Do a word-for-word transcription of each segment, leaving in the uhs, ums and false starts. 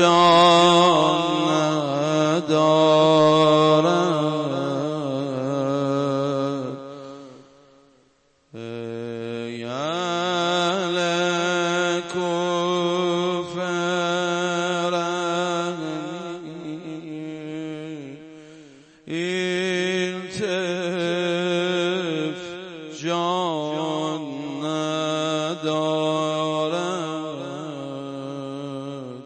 جان ندارد این طف جان ندارد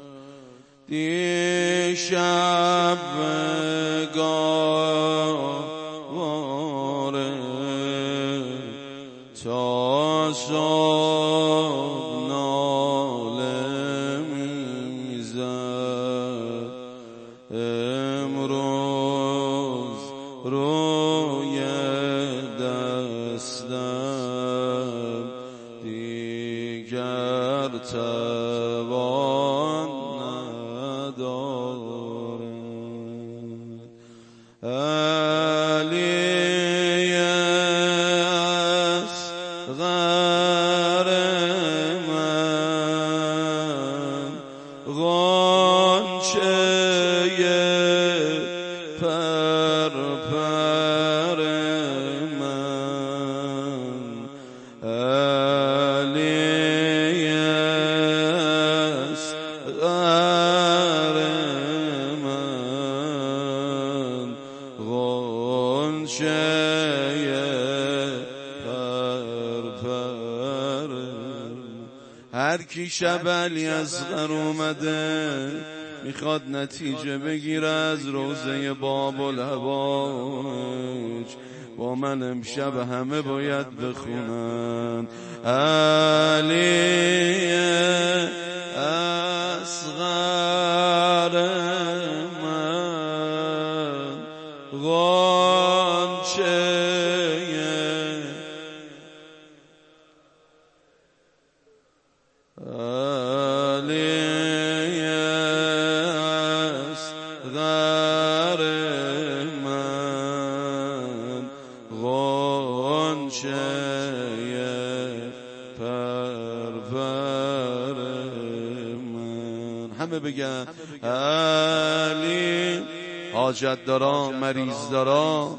دیشب گاواره تا صبح ناله میزد امروز روی دستم دیگر توان ندارد علی اصغر من غنچه پرپر من علی اصغر من غنچه پرپر هر کی شب علی اصغر اومده میخواد نتیجه بگیره از روضه باب الهوایج با من امشب همه باید بخونن علی اصغر من غنچه غر من غنچه پرپر من همه بگن علی حاجت دارا مریض دارا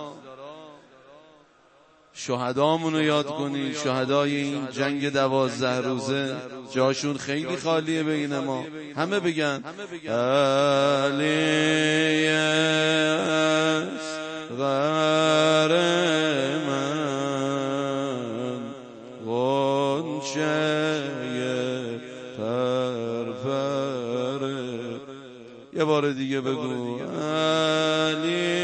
شهدامونو یاد کنی شهدای این جنگ دوازده روزه جاشون خیلی خالیه بین ما همه بگن علی اصغر من غنچه پرپر یه بار دیگه بگو علی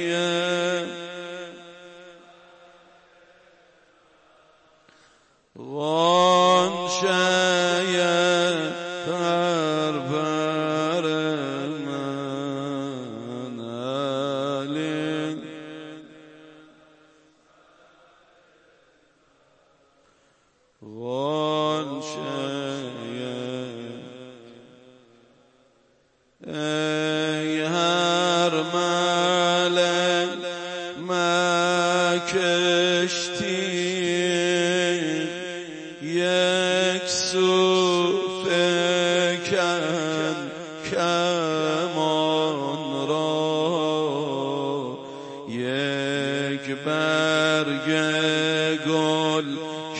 غنچه پرپر من علی غنچه ای هر ملک مکشتی یک سو فکن کمان را یک برگ گل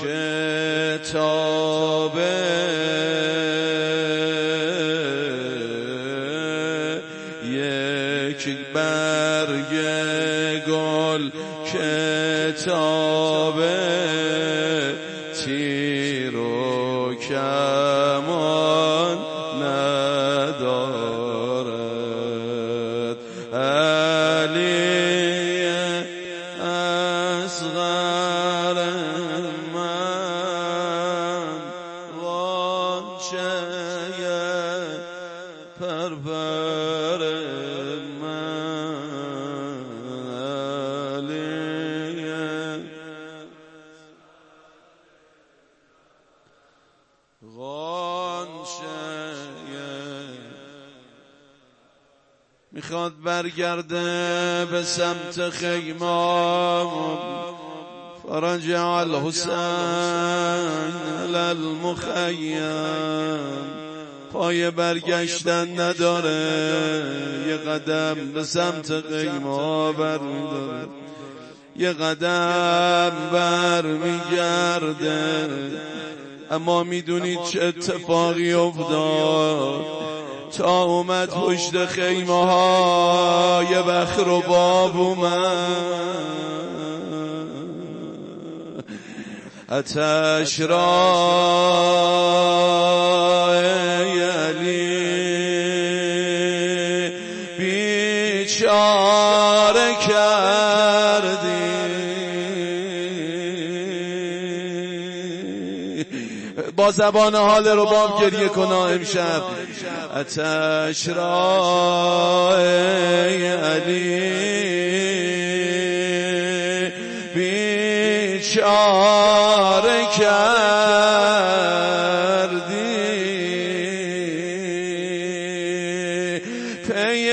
کتابه یک برگ گل کتابه تیر و کمان ندارد علی اصغر من غنچه پرپر من علی غنچه میخواد برگرده به سمت خیمه فرجع الحسین علی المخیم پای برگشتن نداره، یه قدم به سمت خیمه ها بر میداره، یه قدم بر میگرده. اما میدونید چه اتفاقی افتاد؟ تا اومد پشت خیمه ها یه بخر و باب اومد، آتش را ای علی بیچاره کردی. با زبان حال رباب گریه کنا امشب. آتش را ای علی بیچاره کردی، پی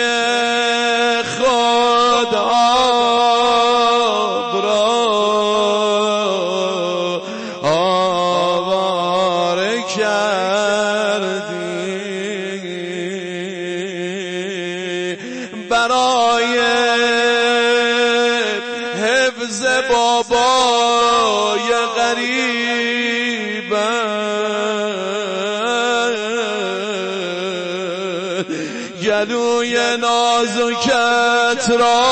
خود آب را آواره کردی، برای حفظ بابای غریبت، گلوی نازکت را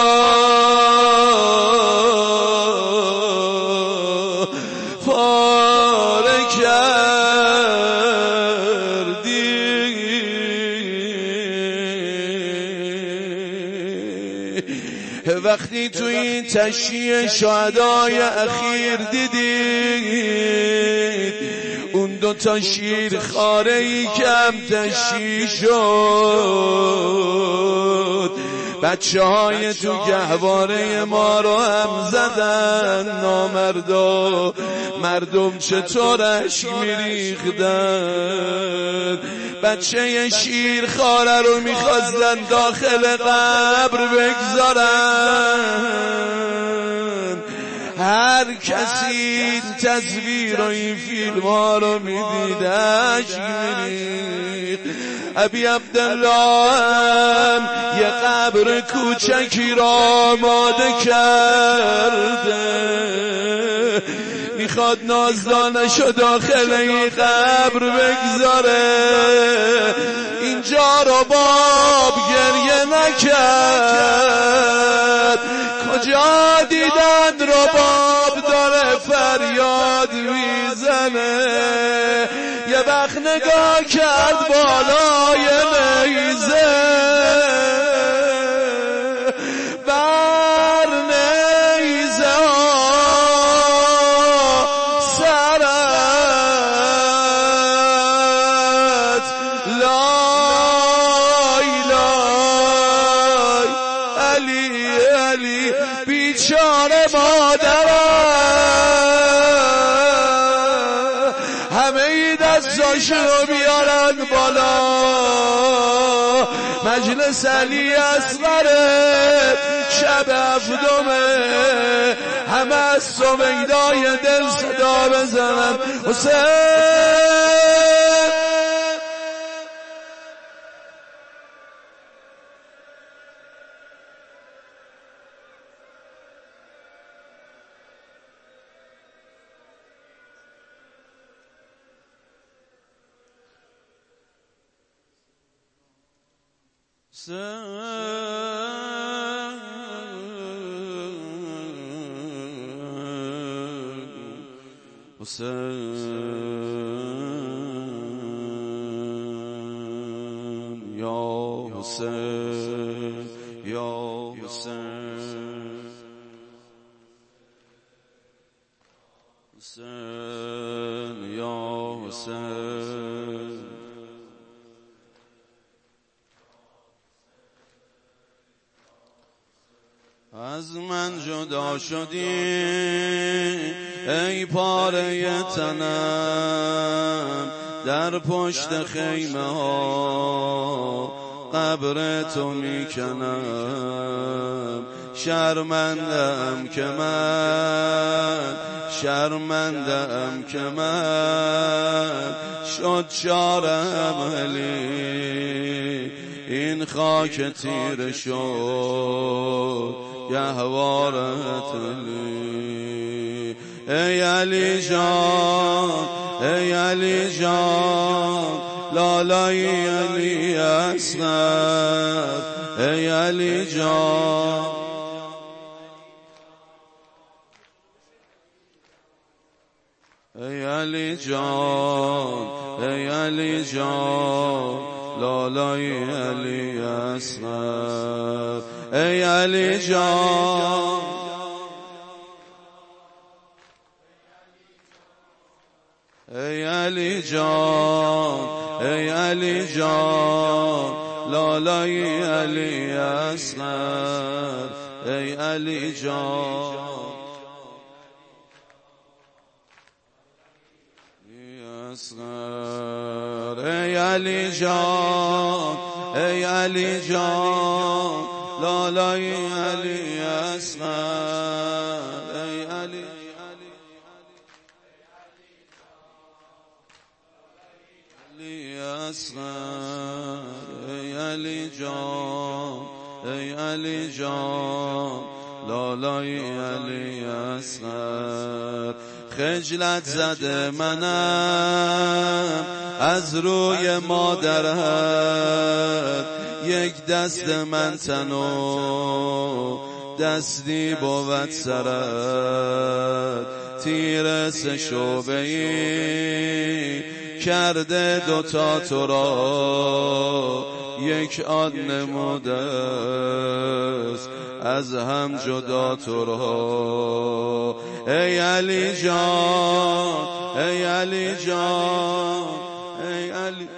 پاره کردی. وقتی تو این تشییع شهدای اخیر دیدید اون دو تا شیر خاره‌ای کم تشییع شد، بچه های تو گهواره ما رو هم زدن نامردا، مردم چطور اشک میریختن، بچه شیر خاره رو میخواستن داخل قبر بگذارن. هر کسی این تصویر و این فیلم ها رو میدید اشک میریخت. ابی عبدالله هم یه قبر کوچکی را آماده کرده، میخواد نازدانشو داخل این قبر بگذاره. اینجا رو باب گریه نکرد، کجا دیدن رو باب داره فریاد میزنه. یه وقت نگاه کرد بالای نیزه، بر نیزه سرت لای لای علی علی بیچاره مادرم، همه ای دستاشو بیارن بالا. مجلس علی اصغره شب هفتمه، همه از سویدای دل صدا بزنن حسین. حسین یا حسین یا حسین، حسین یا حسین. از من جدا شدی ای پاره تنم، در پشت خیمه ها قبر تو میکنم. شرمندم که من شرمندم که من شد شارم علی، این خاک تیره شد گهوارت علی. ای علی جان ای علی جان لالای علی اصغر، ای علی جان ای علی جان ای علی جان لالای علی اصغر، ای علی جان ای علی جان ای علی جان لالای علی اصغر، ای علی جان اصغر، ای علی جان ای علی جان لالای علی اصغر، ای علی علی اصغر، ای علی جان ای علی جان لالای علی اصغر. خجلت زده منم از روی مادرت، یک دست من تنو دستی بود سرت، تیر سه شعبه‌ای کرده دوتا تو را، یک آن نموده از هم جدا تو را. ای علی جان ای علی جان ای علی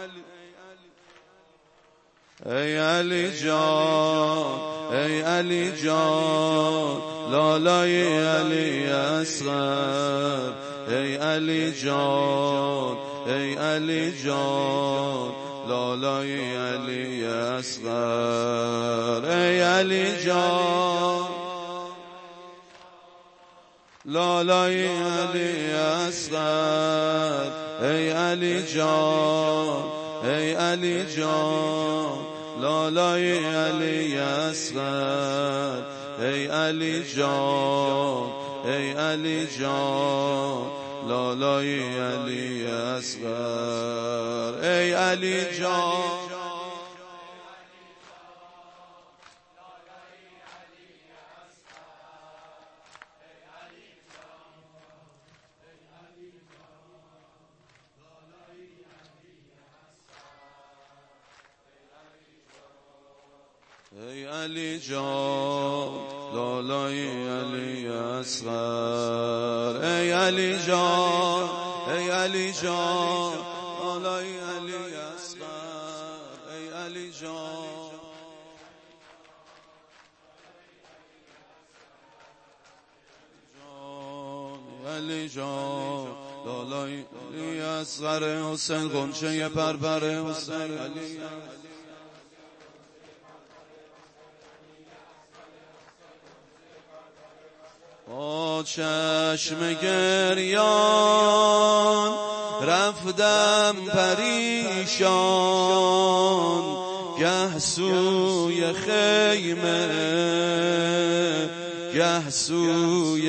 ای علی جان ای علی جان لالای علی اصغر، ای علی جان ای علی جان لالای علی اصغر، ای علی جان لالای علی اصغر، ای علی جان ای علی جان لالای علی اصغر، ای علی جان ای علی جان لالای علی اصغر، ای علی جان ای علی جان لالای علی اصغر، ای علی جان ای علی جان لالای علی اصغر، ای علی جان علی جان لالای علی اصغر، حسین غنچه پرپر حسین علی با چشم گریان رفتم پریشان، گه سوی خیمه گه سوی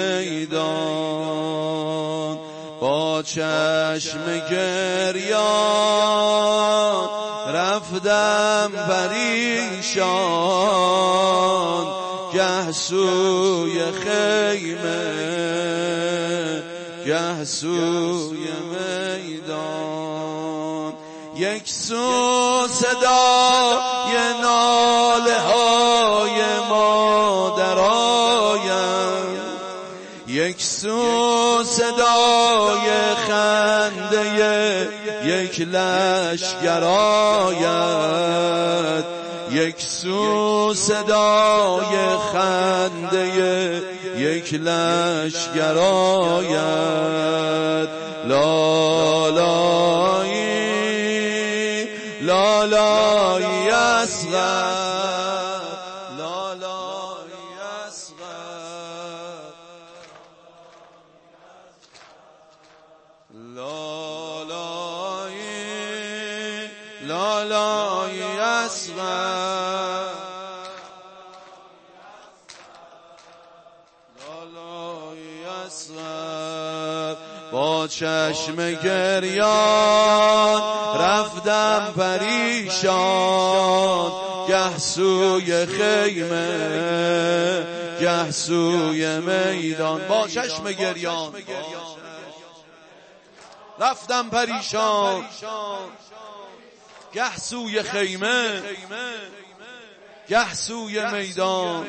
میدان، با چشم گریان رفتم پریشان، گه سوی خیمه گه سوی میدان، یک سو صدای ناله های مادرایم، یک سو صدای خنده یک لشکر آید، یک سو صدای خنده یک لشکر آید، لالایی لالایی اصغر لالایی اصغر لالای اصغر لالای اصغر با چشم گریان رفتم پریشان گه سوی خیمه گه سوی میدان با چشم گریان رفتم پریشان گه سوی خیمه گه سوی میدان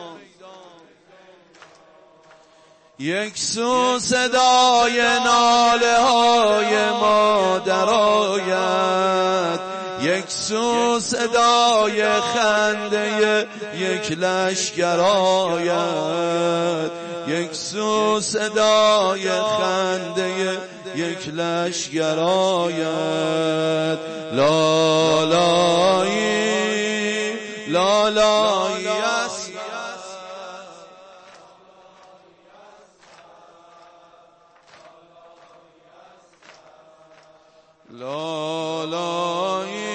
یک سو صدای ناله های مادر آید یک سو صدای خنده یک لشکر آید یک سو صدای خنده یک لشکر آید لالایی لالایی است لالایی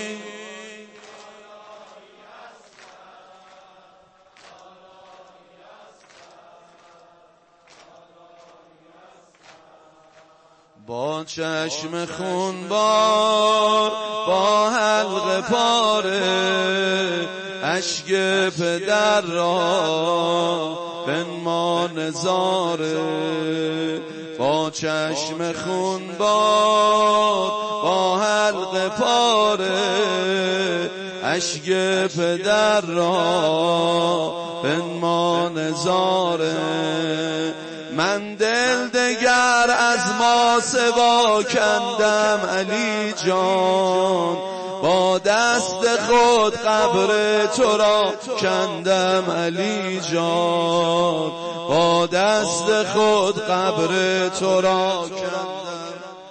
با چشم خونبار با حلقه پاره اشک پدر را بنما نظاره با چشم خونبار با حلقه پاره اشک پدر را بنما نظاره من دل دگر از ما سوا کندم علی جان با دست خود قبر تو را کندم علی جان با دست خود قبر تو را کندم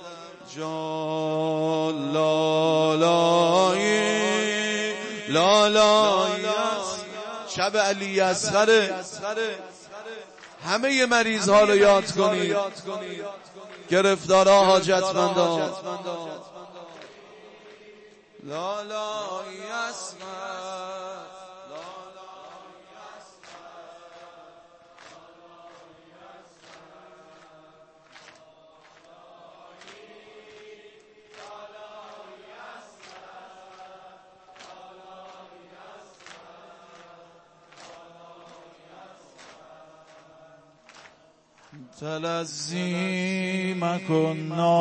جان لالایی لالایی شب علی اصغر همه مریض ها رو یاد کنید گرفتارا حاجتمندا لالای اصغر تلذی مکن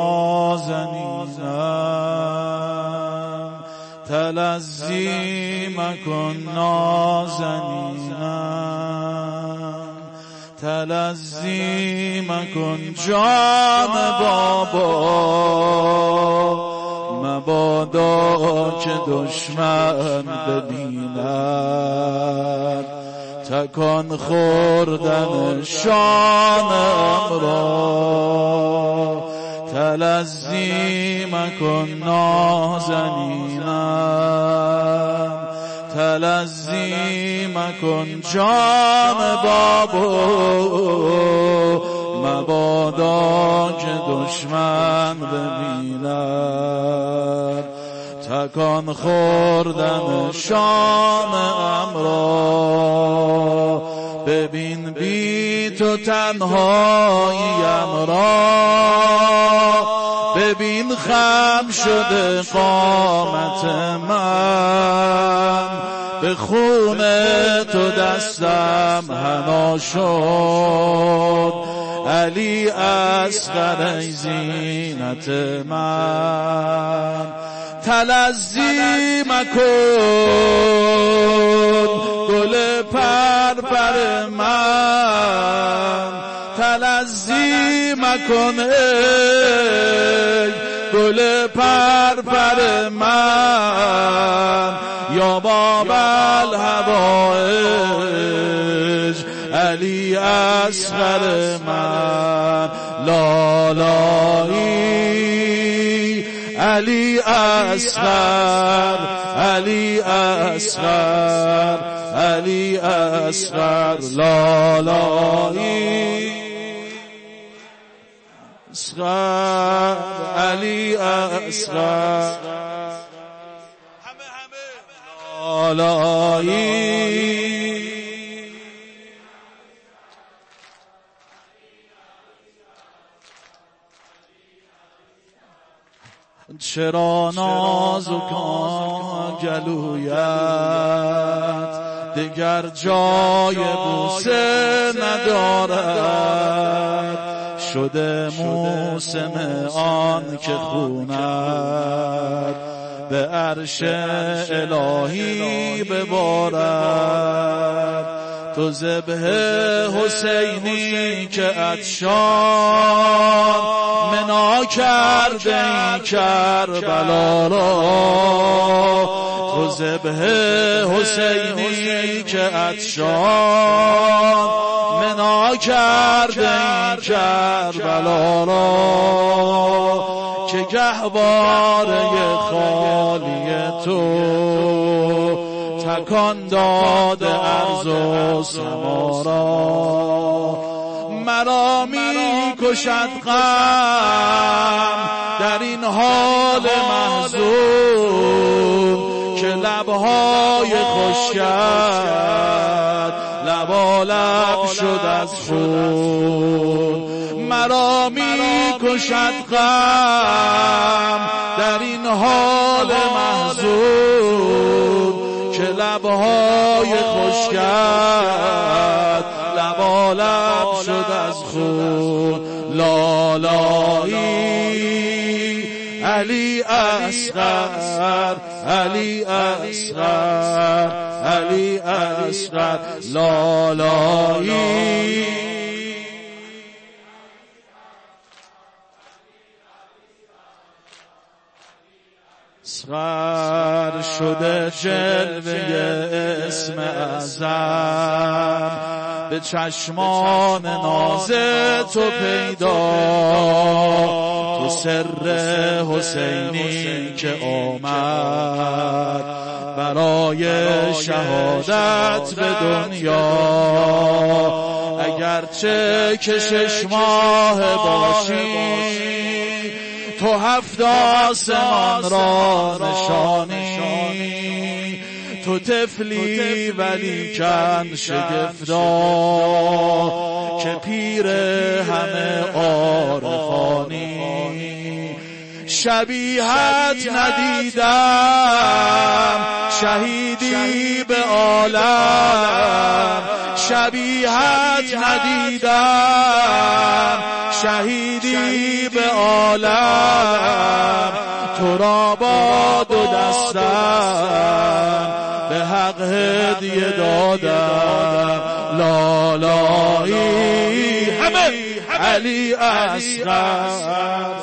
نازنینم تلذی مکن نازنینم تلذی مکن جان بابا مبادا که دشمن ببیند تکان خوردن شانم را تلذی مکن نازنینم تلذی مکن جان بابا مبادا که دشمن ببیند تکان خوردن شانم را ببین بی تو تنهاییم را ببین خم شده قامت من به خون تو دستم حنا شد علی اصغر ای زینت من تلذی مکن گل پرپر من تلذی مکن ای گل پرپر من یا باب الهوایج علی اصغر من لالایی علی اصغر علی اصغر علی اصغر لالایی اصغر علی اصغر لالایی چرا نازکان گلویت دگر جای بوسه ندارد شده موسم آن که خونت به عرش الهی ببارد تو ذبح حسینی که عطشان منا کرده ای کربلا را تو ذبح حسینی که عطشان منا کرده ای کربلا را که گهواره خالی تو تکان داده ارض و سما را مرا می کشد غم در این حال محزون که لبهای خشکت لبالب شد از خون مرا می کشد غم در این حال محزون که لبهای خشکت لبالب شد از خون لالایی علی اصغر علی اصغر علی اصغر لالایی اصغر شده جلوه اسم اعظم به چشمان ناز تو پیدا تو سر حسینی که آمد برای شهادت به دنیا اگرچه که شش ماه باشی تو هفت آسمان را نشانی تو طفلی ولی کن شگفتا که پیر همه عارفانی شبیهت ندیدم شهیدی به عالم شبیهت ندیدم شهیدی به عالم تو را با دو دستم به حق هدیه دادم لالایی همه علی اصغر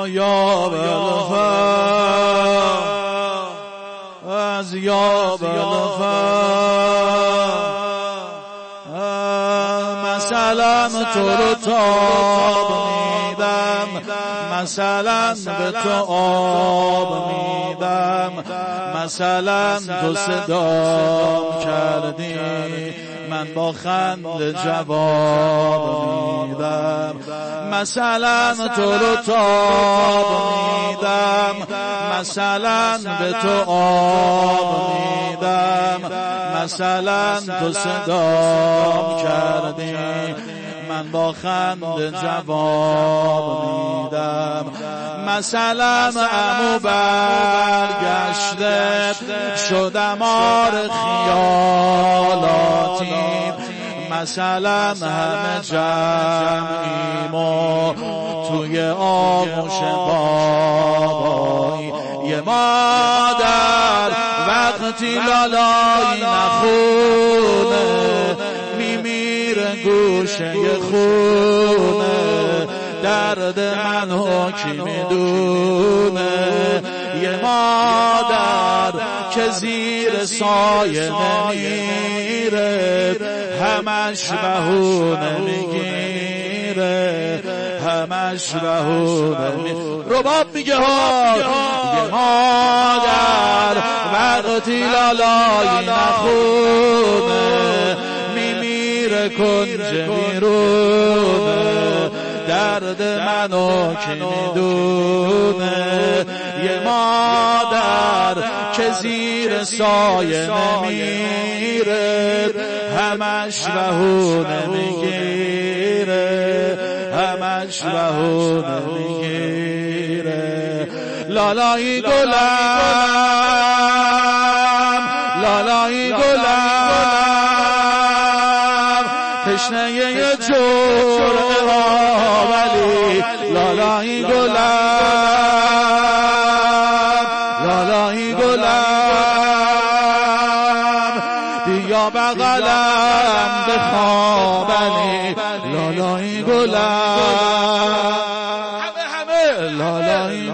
یا بالفا از یا بالفا مثلا تو رو تاب میدم، مثلا به تو آب میدم، مثلا تو صدام کردی من با خنده جواب میدم، مثلا تو رو تاب میدم، مثلا به تو آب میدم، مثلا تو صدام کردی من با خنده جواب میدم، مثلا عمو برگشته شدم آر خیالاتی، مثلا همه جمعیم و توی آغوش بابایی، یه مادر وقتی لالایی نخونه میمیره گوشه خونه، درد منو کی میدونه، یه مادر که زیر سایه نمیره همش بهونه میگیره، همش بهونه میگیره. رباب میگه ها یه مادر وقتی لالایی نخونه میمیره کنج میرونه، درد منو که میدونه، یه مادر که زیر سایه نمیره همش بهونه میگیره، همش بهونه میگیره. لالایی گلم، لالایی گلم، تشنه یه جرعه ها ولی لالایی گلم، لالایی گلم، بیا بغلم بخوابنی لالایی گلم، همه همه لالایی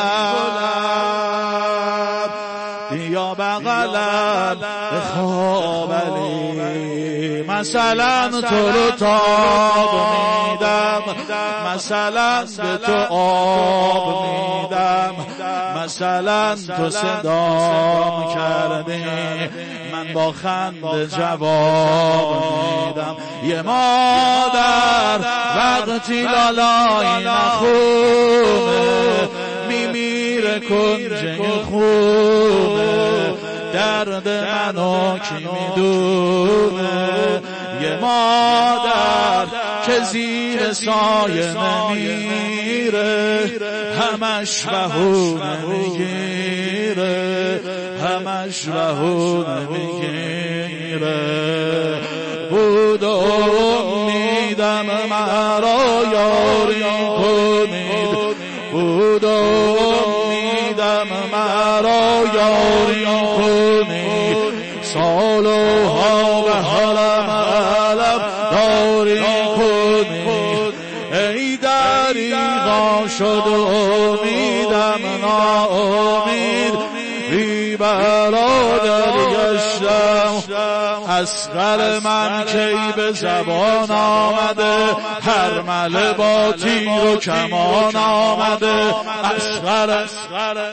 گلم، بیا بغلم بخوابنی، مثلا تو رو تاب میدم، مثلا به تو آب میدم، مثلا تو صدام کردی من با خنده جواب میدم، یه مادر وقتی لالایی نخونه میمیره کنج خونه، درد منو کی میدونه، یه مادر که زیر سایه نمیره همش بهونه میگیره، همش بهونه میگیره. بود امیدم مرا یاری کنید، بود امیدم مرا یاری کنید، سالها به حالم علم داری کنید، ای دریغا شد امیدم ناامید، بی برادر گشتم، اصغر من کی به زبان آمده، هر مله با تیر و کمان آمده، اصغر اصغر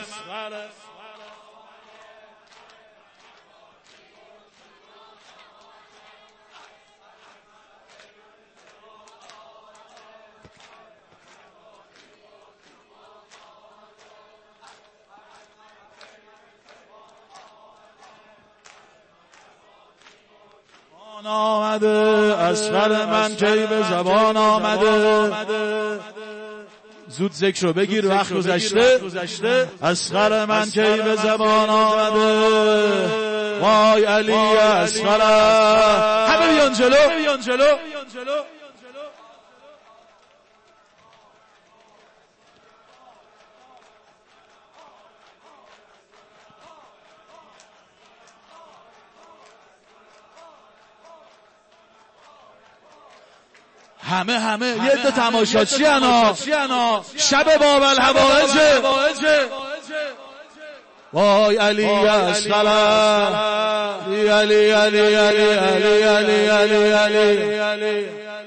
آمده، اصغر من کی به زبان آمده، زود ذکر رو بگیر وقت گذشته، اصغر من کی به زبان آمده، وای علی اصغر، همه بیان جلو، بیان جلو. همه همه یه عده تماشاچی انا شب باب الحوائج وای علی اصغر علی علی علی علی علی علی علی علی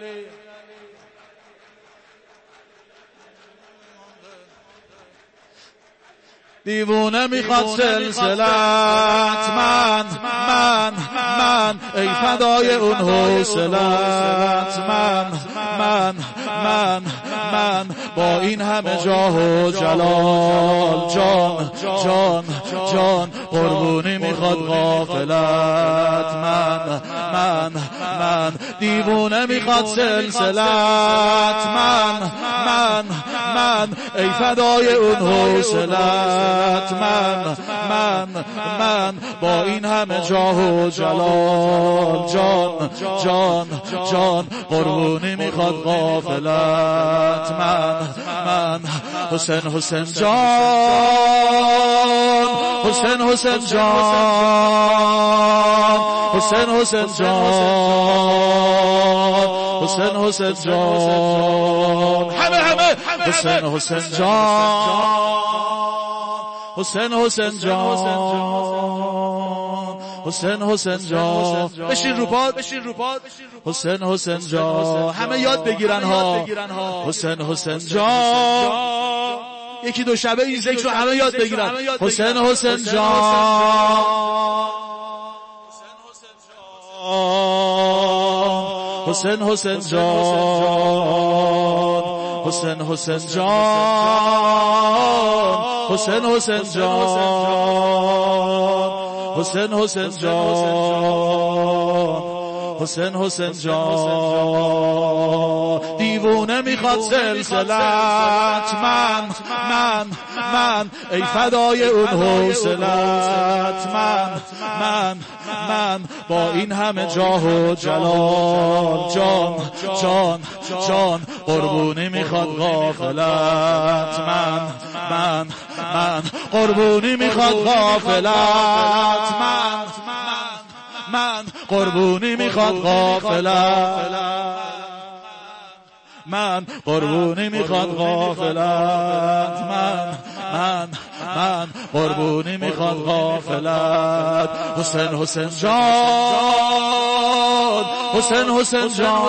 دیوونه میخواد سلسلت من من من ای فدای اون حوصلت من من من من با این همه جاه و جلال جان جان جان قربونی میخواد غافلت من من من دیوونه میخواد سلسلت من من من ای فدای اون حوصلت من من من با این همه جاه و جلال جان جان جان قربونی میخواد غافلت من من حسین حسین جان حسین حسین جان حسین حسین جان حسین حسین جان همه همه حسین حسین جان حسین حسین جان حسین حسین جان بشین رو پاد بشین رو پاد حسین حسین جان همه یاد بگیرن ها حسین حسین جان یکی دو شبه این ذکر رو همه یاد بگیرن حسین حسین جان حسین حسین جان حسین حسین جان حسین حسین جان حسین حسین جان حسین حسین جان دیوونه میخواد سلسلت من من من ای فدای اون حوصلت من من من با این همه جاه و جلال جان جان جان قربونی میخواد غافلت من من من قربونی میخواد غافلت من من قربونی میخواد غافلت من قربونی میخواد غافلت من من من قربونی میخواد غافلت حسین حسین جان حسین حسین جان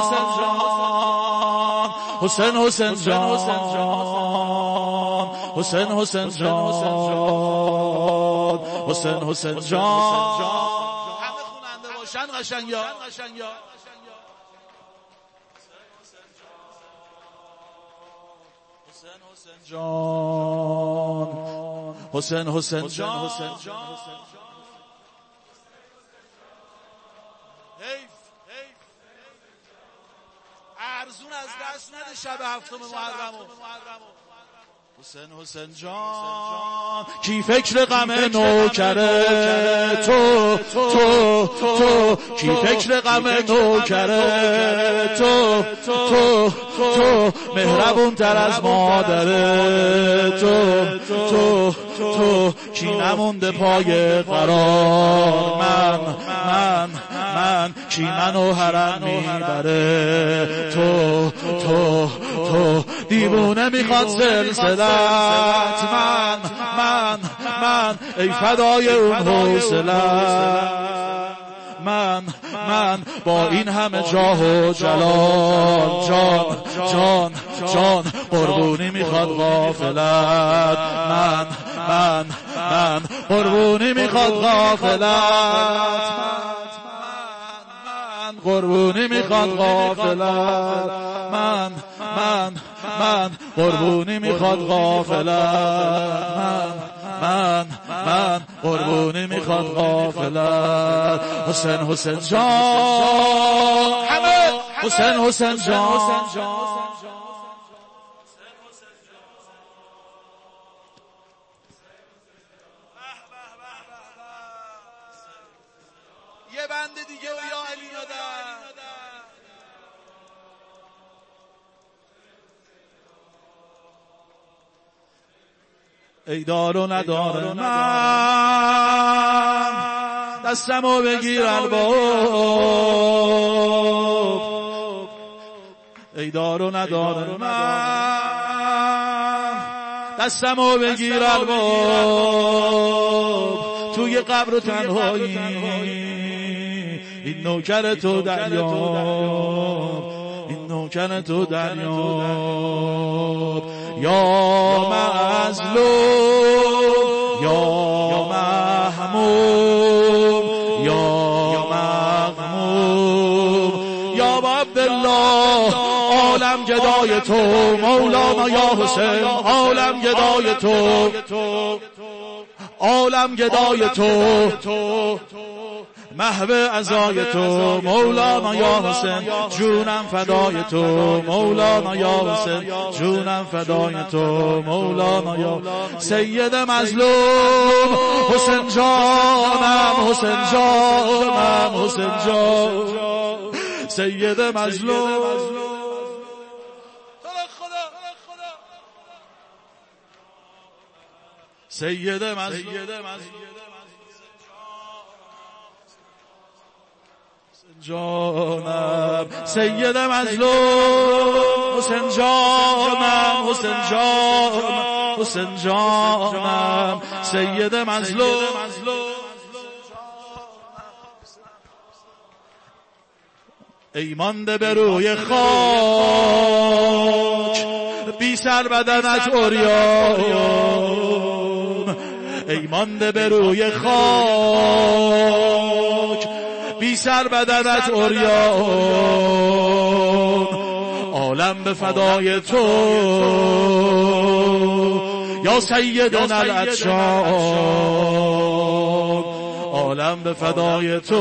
حسین حسین جان حسین حسین جان حسین حسین جان همه خوننده باشن قشنگا جان حسین حسین جان ارزون از دست نده شب هفتم محرم حسین حسین جان کی فکر غم نوکره تو تو تو کی فکر غم نوکره تو تو تو مهربون تر از مادره تو تو تو کی نمونده پای قرار من من من کی منو حرم میبره تو تو تو دیوونه میخواد سلسلت من من من ای فدای اون حوصلت من من با این همه جاه و جلال جان جان جان قربونی میخواد غافلت من من من قربونی میخواد غافلت من قربونی میخواد غافلت من من من قربونی میخواد غافلت من من من قربونی میخواد غافلت حسین حسین جان همه حسین حسین جان یه بند دیگه و یا علی ندن ای دار و ندار من دستمو بگیر الباب ای دار و ندار من دستمو بگیر الباب توی قبر و تنهایی این نوکر تو دریاب این نوکر تو دریاب یا مظلوم یا محموم یا مغموم یا عبدالله عالم گدای تو مولانا یا حسین عالم گدای تو عالم گدای تو محو عزای تو مولانا یا حسین جونم فدای تو مولانا یا حسین جونم فدای تو مولانا یا سید مظلوم حسین جانم حسین جانم حسین جان سید مظلوم سید مظلوم جانم سید مظلوم حسین جانم حسین جانم حسین جانم سید مظلوم ای مانده به روی خاک بی سر بدنت عریان ای مانده به روی خاک بی سر بدنت عریان عالم به فدای تو یا سیدنا العطشان عالم به فدای تو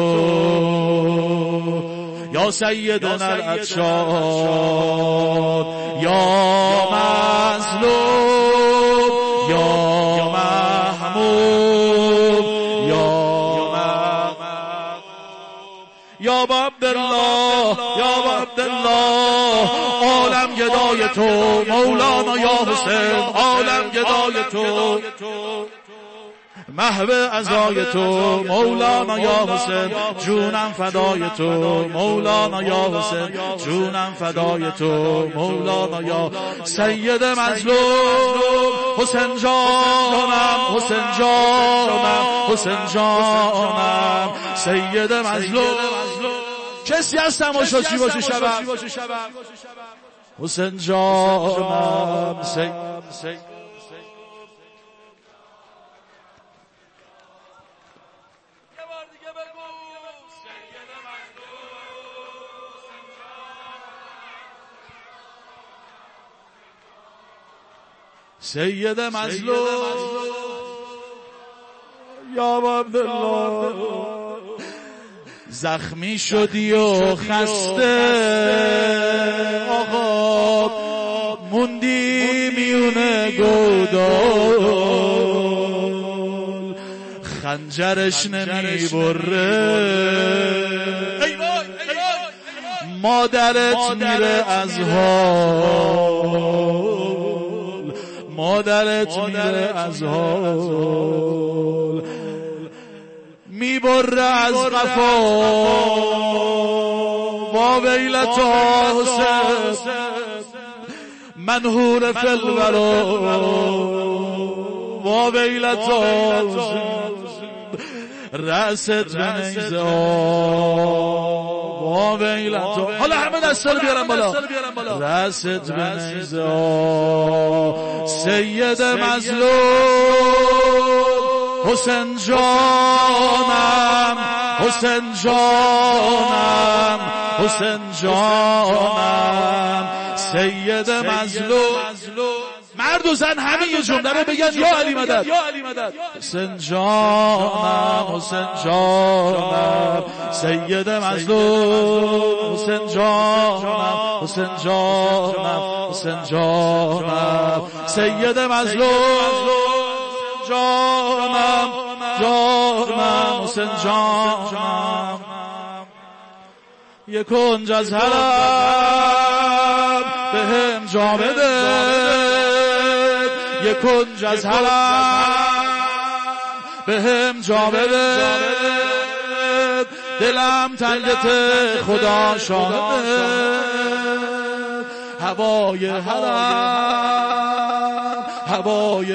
یا سیدنا العطشان یا مظلوم یا محموم یا عبدالله یا عبدالله عالم گدای تو مولانا یا حسین عالم گدای تو محو عزای تو مولانا یا حسین جونم فدای تو مولانا یا حسین جونم فدای تو مولانا یا سید مظلوم حسین جانم حسین جانم حسین جانم سید مظلوم کسی از تماشاچی باشه شبم حسین جانم سید سید مظلوم یا عبدالله زخمی شدی و خسته آقا موندی میونه گودال خنجرش نمی بره مادرت میره از حال مادرت میره از حال میبره از قفا با ویلتا حسین منهور فی الورا با ویلتا حسین رأست بنیزه با ویلتا حالا همه دستا رو بیارم بالا رأست بنیزه سید مظلوم حسین جانم حسین جانم حسین جانم سید مظلوم مرد و زن همه یه جمله رو بگن یا علی مدد حسین جانم حسین جانم سید مظلوم حسین جانم حسین جانم حسین جانم سید مظلوم جانم جانم حسین جانم یک کنج از حرم به هم جا بده یک کنج از حرم به هم جا بده دلم تنگت خدا شاهده هوای حرم هوای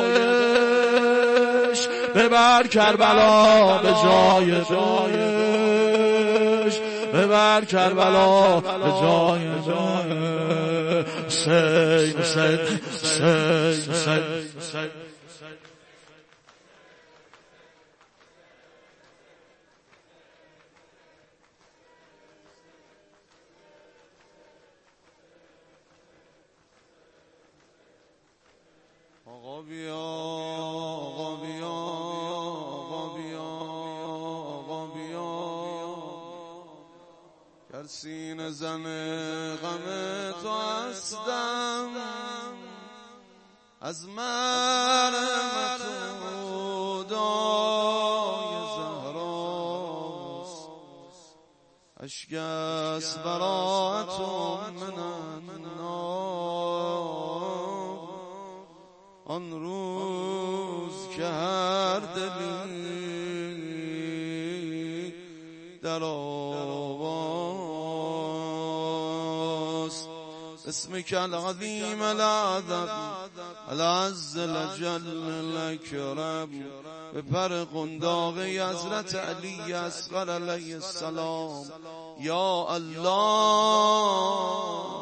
بهش ببر کربلا به جای بهش ببر کربلا به جای حسین حسین حسین حسین. آقا بیا آقا بیا آقا بیا آقا بیا گر سینه زن غم تو هستم از مرحمت خدای زهراست اشک است برات من آن روز که هر دلی در آواست اسمك العظيم العظم العز الجل الاکرم به پر قنداق حضرت علی اصغر علیه السلام. یا الله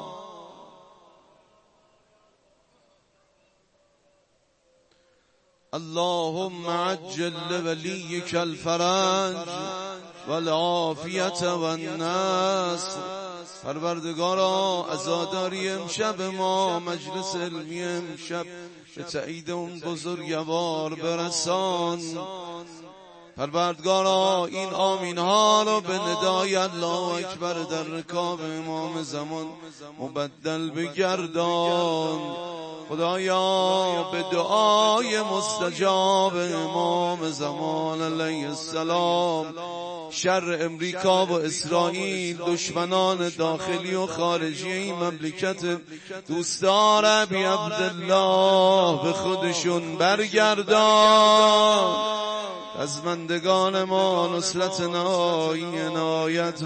اللهم عجل لوليك الفرج والعافیت والنصر. پروردگارا عزاداری امشب ما مجلس علمی امشب به تایید اون بزرگوار برسان. پروردگارا این آمین ها رو به ندای الله اکبر در رکاب امام زمان مبدل بگردان. خدایا به دعای مستجاب امام زمان علیه السلام شر امریکا و اسرائیل دشمنان داخلی و خارجی این مملکت دوستدار ابی عبدالله به خودشون برگردان. از بندگان ما نصرت نهایی عنایت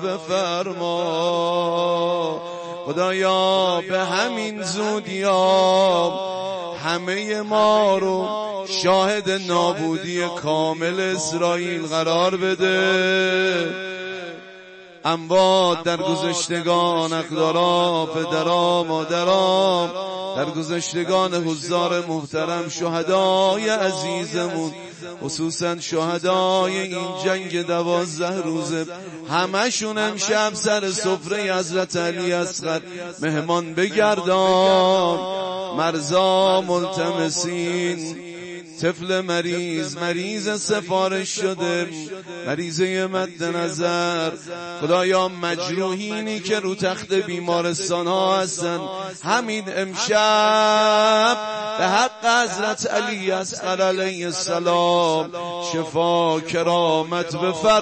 بفرما. خدایا به همین زودیا همه ما رو شاهد نابودی کامل اسرائیل قرار بده. اموات در گذشتگان، اقدارا، پدرا، مادرا، در گذشتگان حضار محترم، شهدای عزیزمون، خصوصا شهدای این جنگ دوازده روزه، همشون امشب سر سفره حضرت علی اصغر مهمان بگردان. مرزا، ملتمسین، طفل مریض، مریض سفارش شده، مریضه مد نظر، خدایا مجروحینی که رو تخت بیمارستان ها هستن همین امشب به حق حضرت علی اصغر علیه السلام شفا کرامت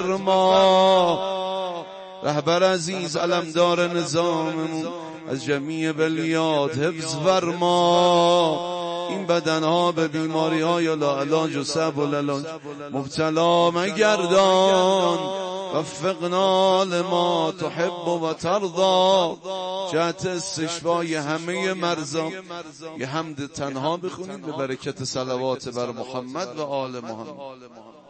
بفرما. رهبر عزیز علمدار نظاممون از جمیع بلیات حفظ فرما. این بدنها به بیماری های لا علاج و صعب و للاج مبتلا مگردان. وفقنا لما تحب و ترضا. جهت استشفای همه مرضا یه حمد تنها بخونید به برکت صلوات بر محمد و آل محمد.